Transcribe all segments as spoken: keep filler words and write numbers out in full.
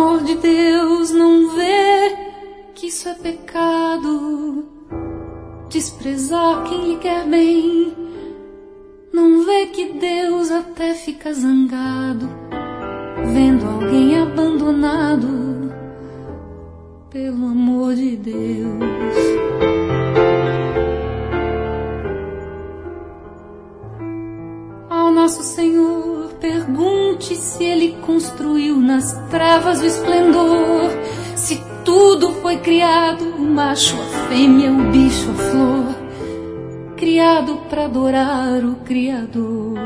amor de Deus não vê que isso é pecado? Desprezar quem lhe quer bem. Não vê que Deus até fica zangado vendo alguém abandonado pelo amor de Deus. Ao nosso Senhor pergunte se Ele construiu nas trevas o esplendor, se tudo foi criado, o macho, a fêmea, o bicho, a flor, criado para adorar o Criador.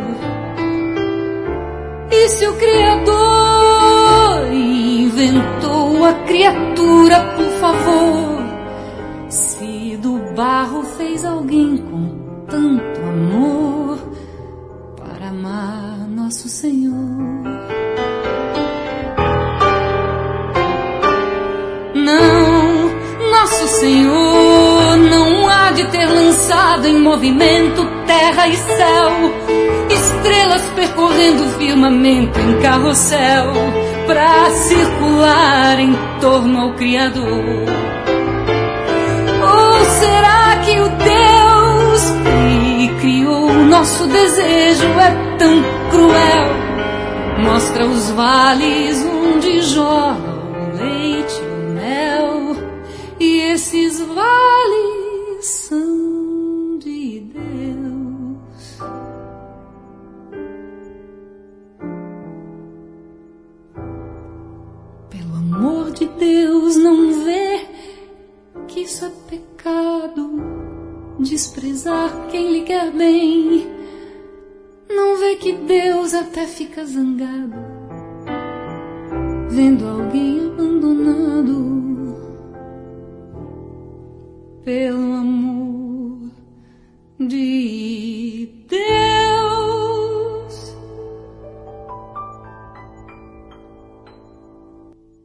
E se o Criador inventou a criatura, por favor, se do barro fez alguém com tanto amor para amar nosso Senhor. Não, nosso Senhor não há de ter lançado em movimento terra e céu, estrelas percorrendo o firmamento em carrossel, pra circular em torno ao Criador. Ou será que o Deus que criou o nosso desejo é tão cruel? Mostra os vales onde jorra o leite e o mel, e esses vales são de Deus. Pelo amor de Deus, não vê que isso é pecado? Desprezar quem lhe quer bem. Não vê que Deus até fica zangado vendo alguém abandonado pelo amor de Deus.